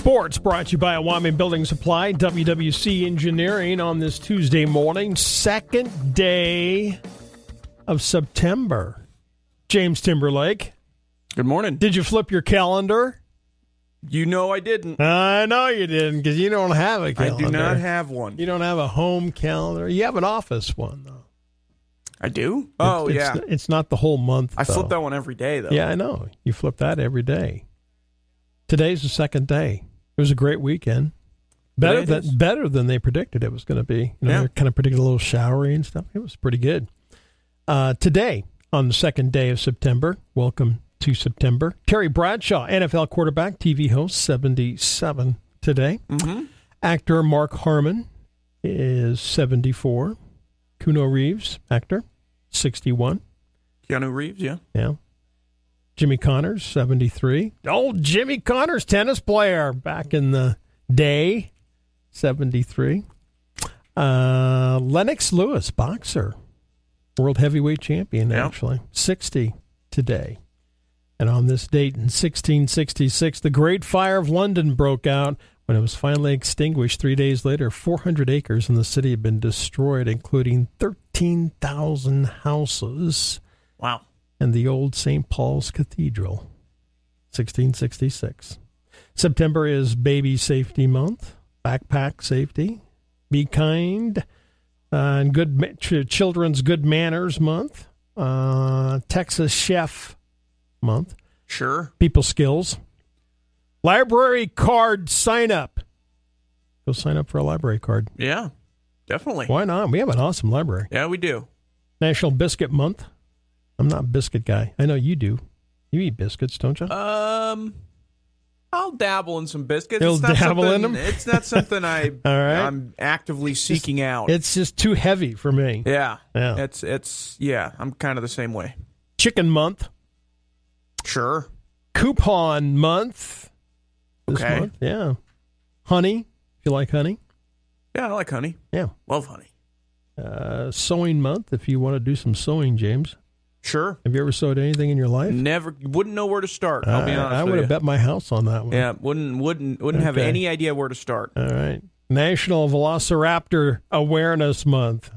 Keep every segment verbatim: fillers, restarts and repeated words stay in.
Sports brought to you by Wyoming Building Supply, W W C Engineering on this Tuesday morning, second day of September. James Timberlake. Good morning. Did you flip your calendar? You know I didn't. I know you didn't, because you don't have a calendar. I do not have one. You don't have a home calendar. You have an office one, though. I do? Oh, it's, yeah. It's, it's not the whole month, I though. flip that one every day, though. Yeah, I know. You flip that every day. Today's the second day. It was a great weekend. Better than is. better than they predicted it was going to be. You know, Yeah. They're kind of predicting a little showery and stuff. It was pretty good. Uh, today, on the second day of September, welcome to September. Terry Bradshaw, N F L quarterback, T V host, seventy-seven today. Mm-hmm. Actor Mark Harmon is seventy-four. Kuno Reeves, actor, sixty-one. Keanu Reeves, yeah. Yeah. Jimmy Connors, seventy-three. Old Jimmy Connors, tennis player back in the day, seventy-three. Uh, Lennox Lewis, boxer, world heavyweight champion, Yeah. actually, sixty today. And on this date in sixteen sixty-six, the Great Fire of London broke out. When it was finally extinguished three days later, four hundred acres in the city had been destroyed, including thirteen thousand houses. Wow. And the old Saint Paul's Cathedral, sixteen sixty-six. September is Baby Safety Month, Backpack Safety, Be Kind, uh, and Good Ma- Ch- Children's Good Manners Month, uh, Texas Chef Month, Sure. People Skills, Library Card Sign Up. Go sign up for a library card. Yeah, definitely. Why not? We have an awesome library. Yeah, we do. National Biscuit Month. I'm not a biscuit guy. I know you do. You eat biscuits, don't you? Um, I'll dabble in some biscuits. You'll it's not dabble in something- them? It's not something I, All right. I'm actively seeking out. It's just too heavy for me. yeah. Yeah. It's, it's, yeah, I'm kind of the same way. Chicken Month. Sure. Coupon Month. This Okay. month. Yeah. Honey, if you like honey. Yeah, I like honey. Yeah. Love honey. Uh, sewing Month, if you want to do some sewing, James. Sure. Have you ever sewed anything in your life? Never, wouldn't know where to start. I'll be Uh, honest I with would you. have bet my house on that one. Yeah, wouldn't, wouldn't, wouldn't have Okay. any idea where to start. All right. National Velociraptor Awareness Month.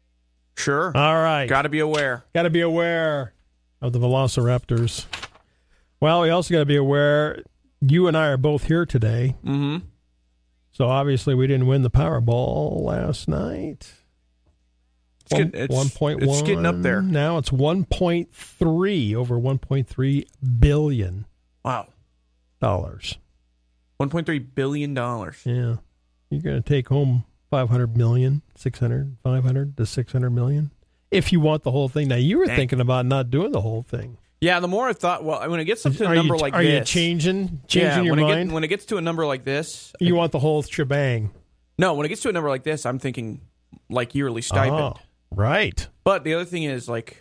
Sure. All right. Got to be aware. Got to be aware of the Velociraptors. Well, we also got to be aware, you and I are both here today. Mm-hmm. So obviously we didn't win the Powerball last night. It's, One, getting, it's, one point one. it's getting up there. Now it's one point three, over one point three billion Wow. dollars. one point three billion dollars. Yeah. You're going to take home five hundred million, six hundred, five hundred to six hundred million if you want the whole thing. Now, you were Dang. thinking about not doing the whole thing. Yeah, the more I thought, well, when it gets up to a are number you, like are this. you changing, changing yeah, your when mind? It get, when it gets to a number like this. You want the whole shebang. No, when it gets to a number like this, I'm thinking like yearly stipend. Oh, right. But the other thing is, like,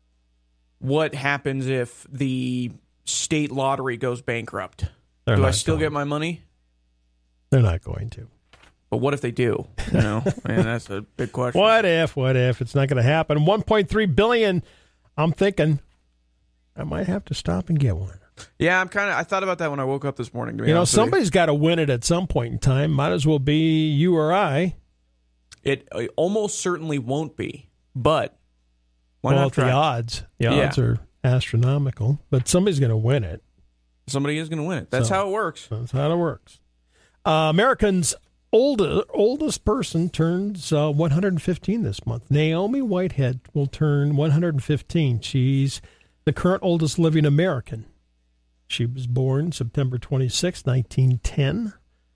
what happens if the state lottery goes bankrupt? They're do I not still going. get my money? They're not going to. But what if they do? You know, man, that's a big question. What if, what if? It's not going to happen. one point three billion dollars, I'm thinking I might have to stop and get one. Yeah, I'm kind of. I thought about that when I woke up this morning. To be You know, honest with you. somebody's got to win it at some point in time. Might as well be you or I. It, it almost certainly won't be, but why well, not try? the odds. The Yeah. odds are astronomical, but somebody's going to win it. Somebody is going to win it. That's So- how it works. That's how it works. Uh, Americans' oldest, oldest person turns uh, one hundred fifteen this month. Naomi Whitehead will turn one hundred fifteen. She's the current oldest living American. She was born September twenty-sixth, nineteen ten,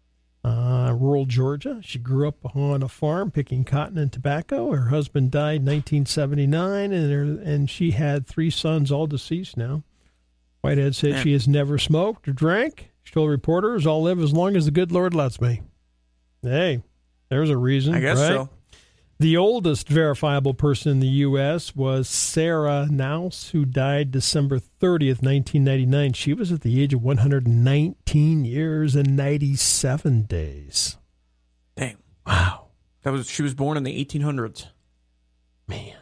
uh, rural Georgia. She grew up on a farm picking cotton and tobacco. Her husband died in nineteen seventy-nine, and, her, and she had three sons, all deceased now. Whitehead said Yeah. she has never smoked or drank. She told reporters, I'll live as long as the good Lord lets me. Hey, there's a reason, I guess right? so. The oldest verifiable person in the U S was Sarah Naus, who died December thirtieth, nineteen ninety-nine. She was at the age of one hundred nineteen years and ninety-seven days. Dang. Wow. That was she was born in the eighteen hundreds. Man.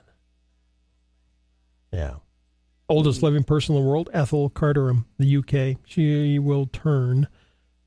Yeah. Oldest living person in the world, Ethel Carterum, the U K. She will turn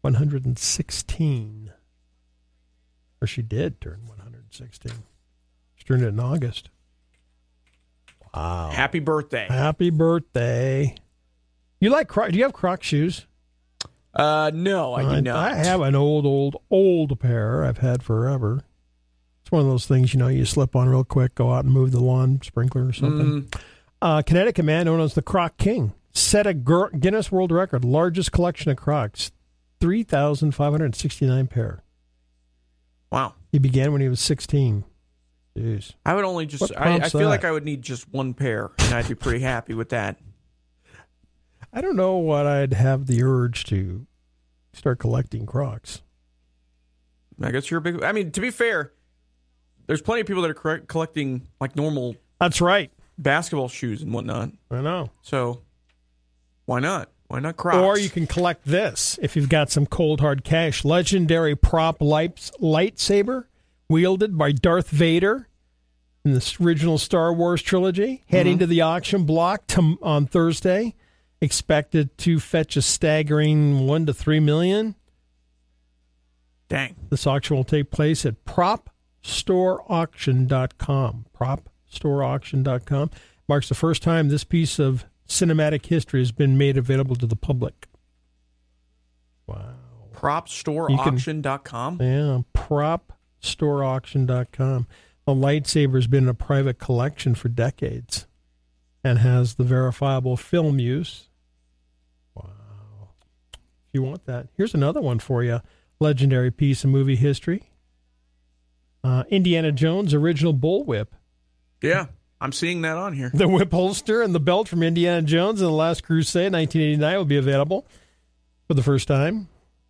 one hundred sixteen. Or she did turn one hundred sixteen. She turned it in August. Wow. Happy birthday. Happy birthday. You like Croc? Do you have Croc shoes? Uh, no, I do I, not. I have an old, old, old pair I've had forever. It's one of those things, you know, you slip on real quick, go out and move the lawn sprinkler or something. Mm. Uh, Connecticut man known as the Croc King set a Guinness World Record, largest collection of Crocs, three thousand five hundred sixty-nine pair. Wow. He began when he was sixteen. Jeez. I would only just, I, I feel that? like I would need just one pair, and I'd be pretty happy with that. I don't know what I'd have the urge to start collecting Crocs. I guess you're a big, I mean, to be fair, there's plenty of people that are correct, collecting like normal. That's right. Basketball shoes and whatnot. I know. So why not? Why not Crocs? Or you can collect this if you've got some cold hard cash. Legendary prop lights, lightsaber wielded by Darth Vader in the original Star Wars trilogy, heading mm-hmm. to the auction block to, on Thursday. Expected to fetch a staggering one to three million. Dang. This auction will take place at prop store auction dot com. prop store auction dot com marks the first time this piece of cinematic history has been made available to the public. Wow. prop store auction dot com? Yeah, prop store auction dot com. The lightsaber has been in a private collection for decades and has the verifiable film use. Wow. If you want that, here's another one for you. Legendary piece of movie history. Uh, Indiana Jones' original bullwhip. Yeah, I'm seeing that on here. The whip holster and the belt from Indiana Jones in The Last Crusade, nineteen eighty-nine, will be available for the first time.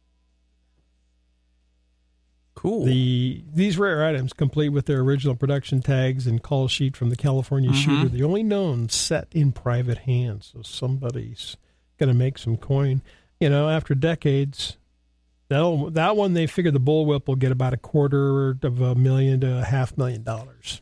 Cool. The These rare items, complete with their original production tags and call sheet from the California mm-hmm. shooter, the only known set in private hands. So somebody's going to make some coin. You know, after decades, that'll, that one, they figure the bullwhip will get about a quarter of a million to a half million dollars.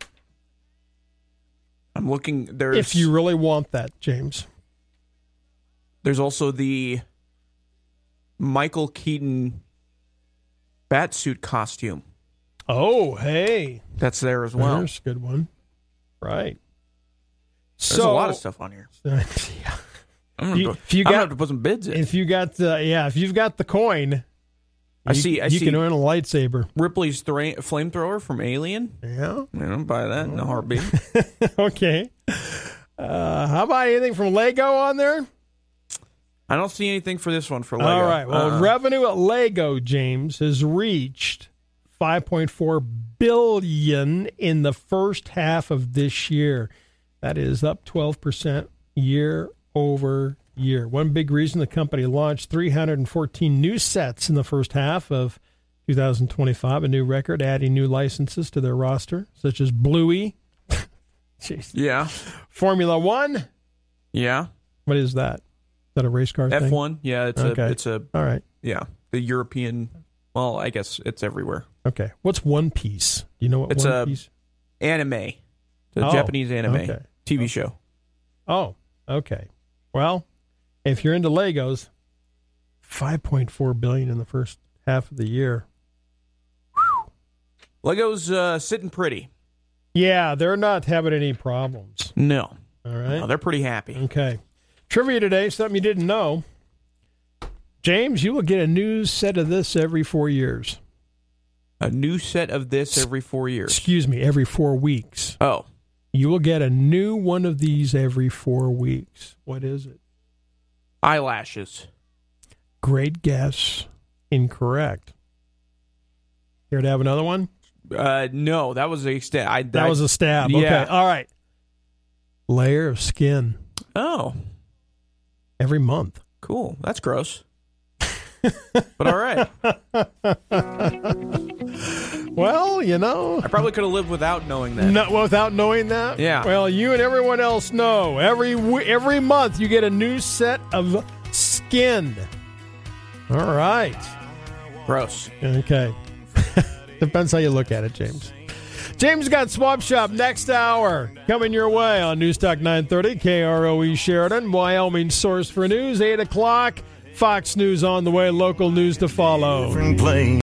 I'm looking. There's, if you really want that, James. There's also the Michael Keaton Batsuit costume. Oh, hey. That's there as well. There's a good one. Right. There's so, a lot of stuff on here. Yeah. I'm gonna, you, go, if you I'm got, gonna have to put some bids in. If you got the, yeah, if you've got the coin, I you, see. I you see. can earn a lightsaber. Ripley's thra- flamethrower from Alien. Yeah. I don't buy that in a heartbeat. Okay. Uh, how about anything from Lego on there? I don't see anything for this one for Lego. All right. Well, uh-uh. revenue at Lego, James, has reached five point four billion dollars in the first half of this year. That is up twelve percent year over year. One big reason the company launched three hundred fourteen new sets in the first half of two thousand twenty-five, a new record, adding new licenses to their roster, such as Bluey. Jeez. Yeah. Formula One. Yeah. What is that? Is that a race car thing? F one. Yeah, it's okay. a it's a all right. Yeah, the European. Well, I guess it's everywhere. Okay. What's One Piece? Do you know what it's One a Piece? Anime. The oh, Japanese anime okay. T V okay. show. Oh, okay. Well, if you're into Legos, five point four billion dollars in the first half of the year. Whew. Legos uh, sitting pretty. Yeah, they're not having any problems. No. All right. No, they're pretty happy. Okay. Trivia today, something you didn't know. James, you will get a new set of this every four years. A new set of this every four years. Excuse me, every four weeks. Oh. You will get a new one of these every four weeks. What is it? Eyelashes. Great guess. Incorrect. Here to have another one? Uh, no, that was a stab. I, that I, was a stab. Yeah. Okay, all right. Layer of skin. Oh. Every month. Cool. That's gross. But all right. Well, you know. I probably could have lived without knowing that. No, without knowing that? Yeah. Well, you and everyone else know. Every every month you get a new set of skin. All right. Gross. Okay. Depends how you look at it, James. James got Swap Shop next hour. Coming your way on News Talk nine thirty, K R O E Sheridan, Wyoming source for news, eight o'clock. Fox News on the way, local news to follow.